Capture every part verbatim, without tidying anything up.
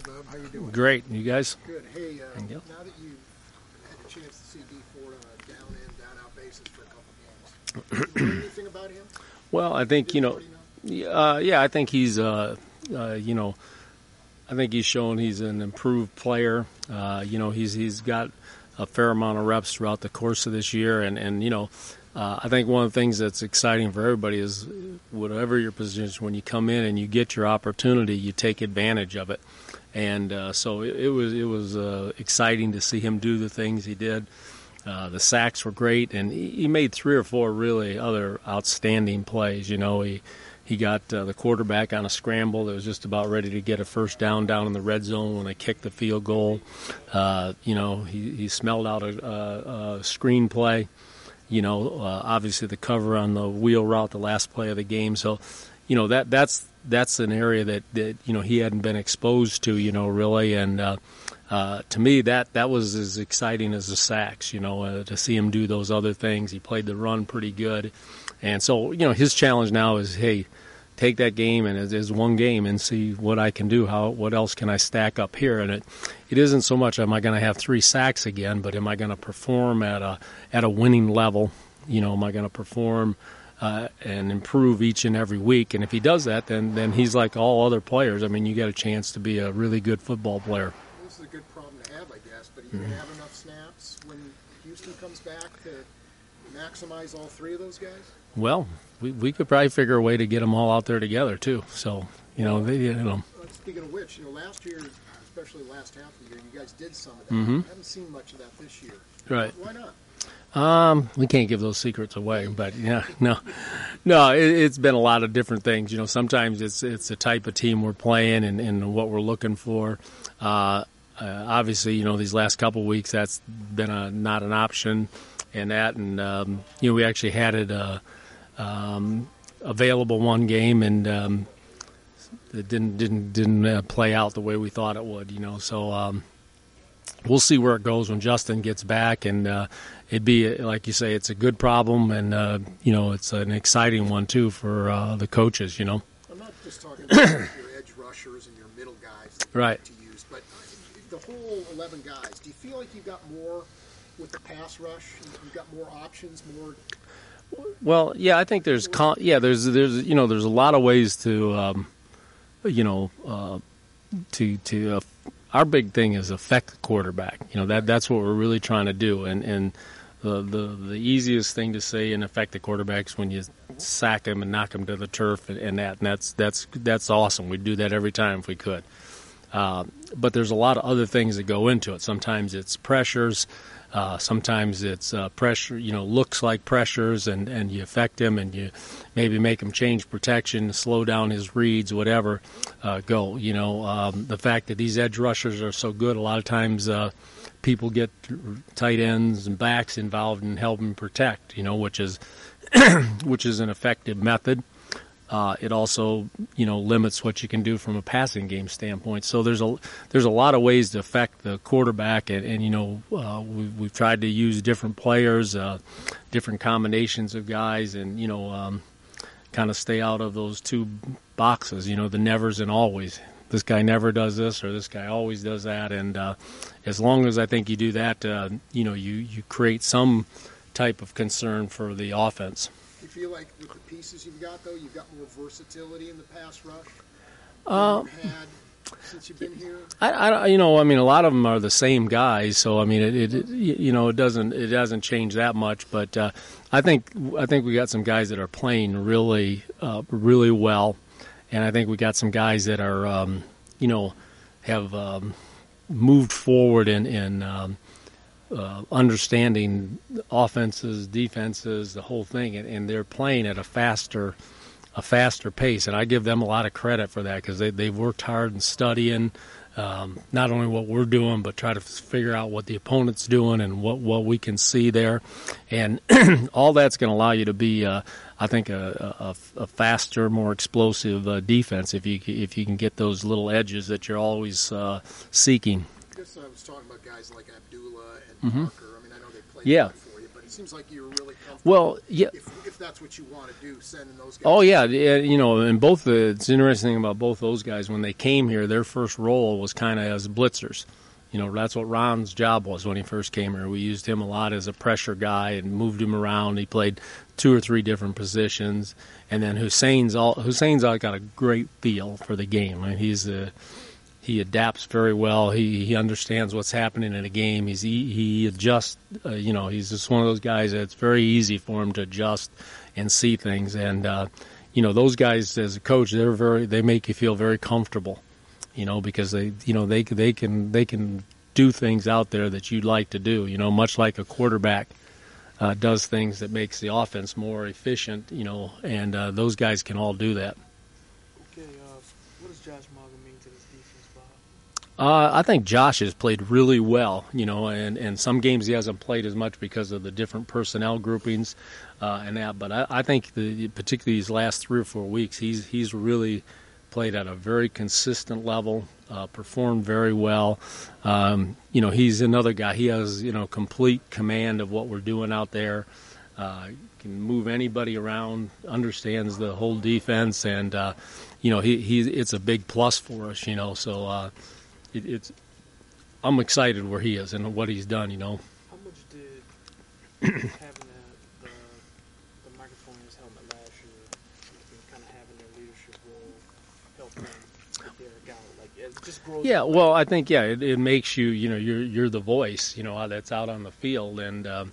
Bob. How you doing? Great. You guys? Good. Hey, uh, Thank you. now that you've had a chance to see Dee Ford on a down-in, down-out basis for a couple games, did you learn anything about him? Well, I think, Did you you know, already know? uh, yeah, I think he's, uh, uh, you know, I think he's shown he's an improved player. Uh, you know, he's he's got a fair amount of reps throughout the course of this year. And, and you know, uh, I think one of the things that's exciting for everybody is whatever your position, when you come in and you get your opportunity, you take advantage of it. And uh, so it, it was it was uh, exciting to see him do the things he did. Uh, the sacks were great, and he, he made three or four really other outstanding plays. You know, he he got uh, the quarterback on a scramble that was just about ready to get a first down down in the red zone when they kicked the field goal. Uh, you know, he, he smelled out a, a, a screen play. You know, uh, obviously the cover on the wheel route, the last play of the game. So, you know, that that's that's an area that, that you know he hadn't been exposed to. You know, really, and uh, uh, to me that that was as exciting as the sacks. You know, uh, to see him do those other things. He played the run pretty good, and so you know his challenge now is, hey, take that game and it is one game and see what I can do. How what else can I stack up here? And it it isn't so much am I going to have three sacks again, but am I going to perform at a at a winning level? You know, am I going to perform uh, and improve each and every week? And if he does that, then then he's like all other players. I mean, you get a chance to be a really good football player. This is a good problem to have, I guess, but you mm-hmm. have enough snaps when Houston comes back to maximize all three of those guys? Well, we we could probably figure a way to get them all out there together too. So you know, they, you know. Speaking of which, you know, last year, especially last half of the year, you guys did some of that. Mm-hmm. I haven't seen much of that this year. Right. Why not? Um, we can't give those secrets away, but yeah, no, no, it, it's been a lot of different things. You know, sometimes it's it's the type of team we're playing and, and what we're looking for. Uh, uh, obviously, you know, these last couple of weeks, that's been a, not an option, and that, and um, you know, we actually had it uh, um, available one game, and um, it didn't didn't didn't uh, play out the way we thought it would. You know, so. Um, We'll see where it goes when Justin gets back, and uh, it'd be, like you say, it's a good problem, and, uh, you know, it's an exciting one, too, for uh, the coaches, you know. I'm not just talking about your edge rushers and your middle guys that you right. like to use, but the whole eleven guys, do you feel like you've got more with the pass rush? You've got more options, more... Well, yeah, I think there's, con- yeah, there's, there's, you know, there's a lot of ways to, um, you know, uh, to, to, uh, our big thing is affect the quarterback. You know, that that's what we're really trying to do. And and the the, the easiest thing to say and affect the quarterback is when you sack him and knock him to the turf and, and that. And that's that's that's awesome. We'd do that every time if we could. Uh, but there's a lot of other things that go into it. Sometimes it's pressures. Uh, sometimes it's uh, pressure, you know, looks like pressures, and, and you affect him, and you maybe make him change protection, slow down his reads, whatever, uh, go. You know, um, the fact that these edge rushers are so good, a lot of times uh, people get tight ends and backs involved in helping protect, you know, which is which is an effective method. Uh, it also, you know, limits what you can do from a passing game standpoint. So there's a there's a lot of ways to affect the quarterback, and, and you know, uh, we, we've tried to use different players, uh, different combinations of guys, and you know, um, kind of stay out of those two boxes. You know, the nevers and always. This guy never does this, or this guy always does that. And uh, as long as I think you do that, uh, you know, you you create some type of concern for the offense. You feel like with the pieces you've got, though, you've got more versatility in the pass rush than uh, you've had since you've been here? I, I, you know, I mean, a lot of them are the same guys, so I mean, it, it, it you know, it doesn't, it hasn't changed that much. But uh, I think, I think we got some guys that are playing really, uh, really well, and I think we got some guys that are, um, you know, have um, moved forward in in. Um, Uh, understanding offenses, defenses, the whole thing, and, and they're playing at a faster, a faster pace, and I give them a lot of credit for that because they they've worked hard in studying um, not only what we're doing, but try to figure out what the opponent's doing and what, what we can see there, and all that's going to allow you to be, uh, I think, a, a, a faster, more explosive uh, defense if you if you can get those little edges that you're always uh, seeking. I guess I was talking about guys like Abdullah and Mm-hmm. Parker. I mean, I know they played yeah. for you, but it seems like you're really comfortable. Well, yeah. If, if that's what you want to do, sending those guys. Oh yeah, yeah, you know, and both the it's interesting about both those guys when they came here. Their first role was kind of as blitzers. You know, that's what Ron's job was when he first came here. We used him a lot as a pressure guy and moved him around. He played two or three different positions, and then Hussein's all Hussein's all got a great feel for the game. I mean, he's a he adapts very well. He he understands what's happening in a game. He's he, he adjusts. Uh, you know, he's just one of those guys that it's very easy for him to adjust and see things. And uh, you know, those guys as a coach, they're very they make you feel very comfortable. You know, because they, you know, they they can they can do things out there that you'd like to do. You know, much like a quarterback uh, does things that makes the offense more efficient. You know, and uh, those guys can all do that. Okay, uh, what does Josh Morgan mean to this defense, Bob? Uh, I think Josh has played really well. You know, and and some games he hasn't played as much because of the different personnel groupings uh, and that. But I, I think the particularly these last three or four weeks, he's he's really played at a very consistent level, uh, performed very well. Um, you know, he's another guy. He has, you know, complete command of what we're doing out there. Uh, can move anybody around, understands the whole defense, and, uh, you know, he, he it's a big plus for us, you know. So uh, it, it's I'm excited where he is and what he's done, you know. How much did having the, the, the microphone in his helmet last year, and kind of having their leadership role, help him get Derek out? Like, it just grows. Yeah, well, I think yeah, it, it makes you, you know, you're you're the voice, you know, that's out on the field, and uh,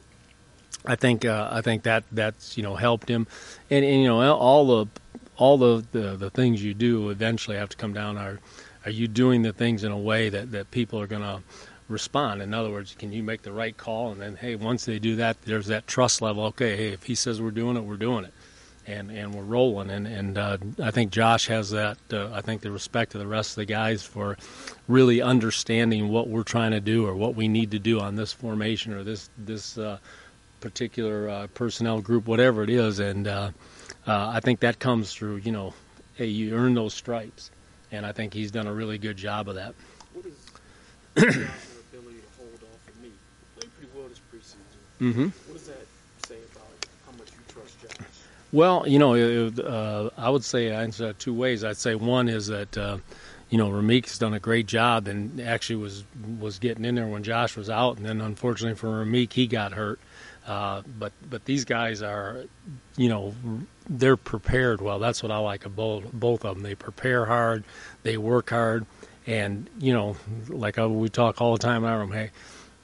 I think uh, I think that that's you know helped him, and, and you know all the all the, the the things you do eventually have to come down. Are are you doing the things in a way that that people are going to respond? In other words, can you make the right call? And then hey, once they do that, there's that trust level. Okay, hey, if he says we're doing it, we're doing it. And, and we're rolling, and and uh, I think Josh has that. Uh, I think the respect of the rest of the guys for really understanding what we're trying to do or what we need to do on this formation or this this uh, particular uh, personnel group, whatever it is. And uh, uh, I think that comes through. You know, hey, you earn those stripes, and I think he's done a really good job of that. What is Josh's ability to hold off of me? He played pretty well this preseason. Mm-hmm. What does that say about how much you trust Josh? Well, you know, it, uh, I would say I answer that two ways. I'd say one is that, uh, you know, Ramik's done a great job and actually was was getting in there when Josh was out, and then unfortunately for Ramik, he got hurt. Uh, but but these guys are, you know, they're prepared well. That's what I like of both both of them. They prepare hard, they work hard, and you know, like I, we talk all the time in our room. Hey,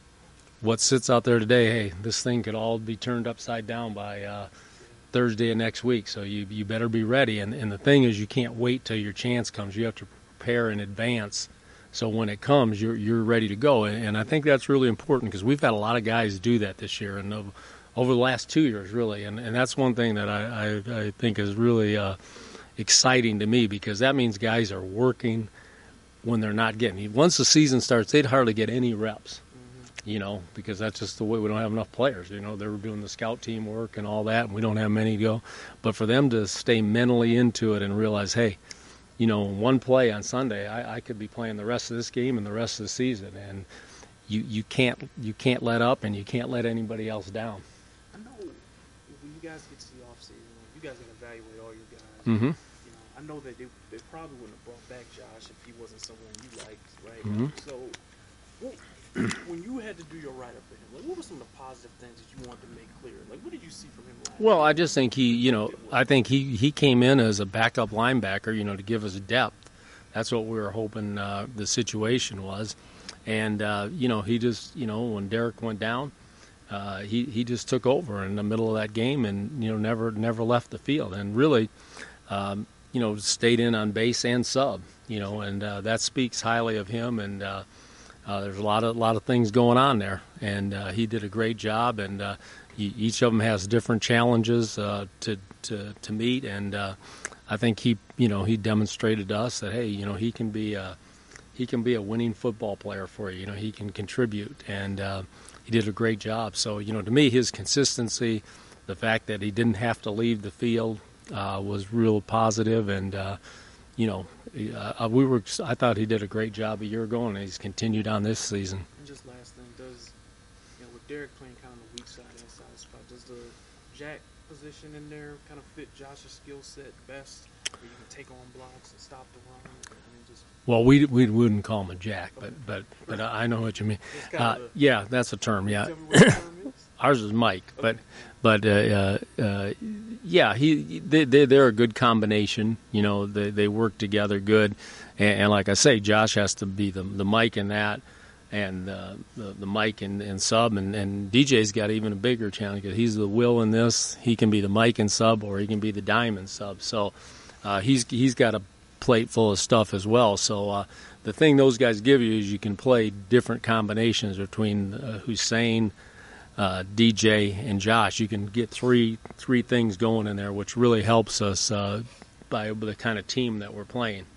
what sits out there today? Hey, this thing could all be turned upside down by. Uh, Thursday of next week, so you you better be ready. And and the thing is, you can't wait till your chance comes. You have to prepare in advance, so when it comes, you're you're ready to go. And, and I think that's really important because we've had a lot of guys do that this year and over, over the last two years, really. And and that's one thing that I I, I think is really uh, exciting to me because that means guys are working when they're not getting. Once the season starts, they'd hardly get any reps. You know, because that's just the way we don't have enough players. You know, they were doing the scout team work and all that, and we don't have many to go. But for them to stay mentally into it and realize, hey, you know, one play on Sunday, I, I could be playing the rest of this game and the rest of the season, and you you can't you can't let up and you can't let anybody else down. I know when you guys get to the offseason, you guys can evaluate all your guys. Mm-hmm. You know, I know that they, they probably wouldn't have brought back Josh if he wasn't someone you liked, right? Mm-hmm. So, what, when you had to do your write-up for him, like, what were some of the positive things that you wanted to make clear? Like, what did you see from him last Well, year? I just think he, you know, I think he, he came in as a backup linebacker, you know, to give us depth. That's what we were hoping uh, the situation was. And, uh, you know, he just, you know, when Derek went down, uh, he, he just took over in the middle of that game and, you know, never never left the field. And really, um, you know, stayed in on base and sub, you know, and uh, that speaks highly of him. And, uh, Uh, there's a lot of lot of things going on there, and uh, he did a great job. And uh, he, each of them has different challenges uh, to, to to meet. And uh, I think he, you know, he demonstrated to us that hey, you know, he can be a he can be a winning football player for you. You know, he can contribute, and uh, he did a great job. So you know, to me, his consistency, the fact that he didn't have to leave the field, uh, was real positive. And uh, you know. Uh, we were. I thought he did a great job a year ago, and he's continued on this season. And just last thing, does, you know, with Derek playing kind of the weak side inside that spot. Does the jack position in there kind of fit Josh's skill set best, where you can take on blocks and stop the run? I mean, just Well, we we wouldn't call him a jack, but but but I know what you mean. it's kind Uh, of yeah, that's a term. Yeah, tell me what the term is. ours is Mike, but Okay. but uh, uh, uh, yeah, he they, they they're a good combination. You know, they they work together good, and, and like I say, Josh has to be the the Mike in that, and uh, the the Mike and, and sub, and, and D J's got even a bigger challenge because he's the Will in this. He can be the Mike and sub, or he can be the Diamond sub. So uh, he's he's got a plate full of stuff as well. So uh, the thing those guys give you is you can play different combinations between uh, Hussein, uh, D J, and Josh. You can get three three things going in there, which really helps us uh, by the kind of team that we're playing.